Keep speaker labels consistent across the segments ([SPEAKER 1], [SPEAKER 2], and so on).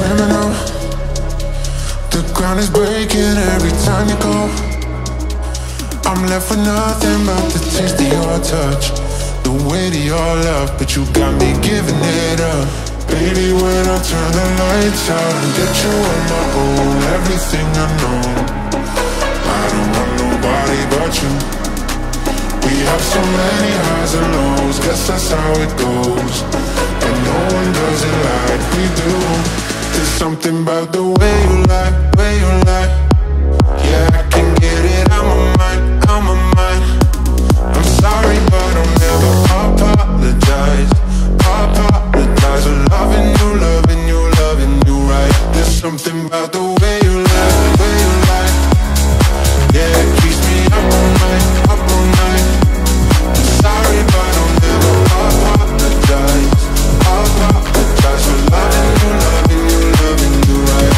[SPEAKER 1] criminal. The ground is breaking every time you go. I'm left with nothing but the taste of your touch, the weight of your love, but you got me giving it up. Baby, when I turn the lights out and get you on my own, everything I know, I don't want nobody but you. We have so many highs and lows, guess that's how it goes. And no one does it like we do. There's something about the way you lie, way you lie. Yeah, I can get it out my mind, out my mind. I'm sorry, but I'll never apologize. Apologize for loving you, loving you, loving you right. There's something about the way you lie, way you lie. Yeah, it keeps me up all night, up all night. I'm sorry, but I'll never apologize. Apologize for loving you, loving you, loving you right.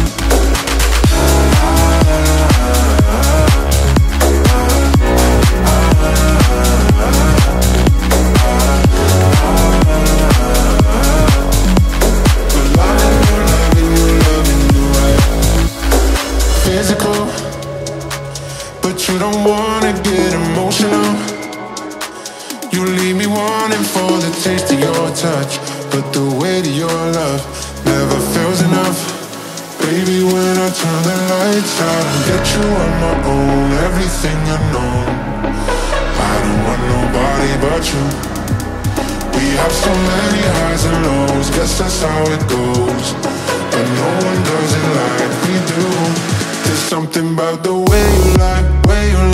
[SPEAKER 1] Physical, but you don't wanna get emotional. You leave me wanting for the taste of your touch, but the weight of your love never feels enough. Baby, when I turn the lights out and get you on my own, everything I know, I don't want nobody but you. We have so many highs and lows, guess that's how it goes. But no one does it like we do. There's something about the way you lie, way you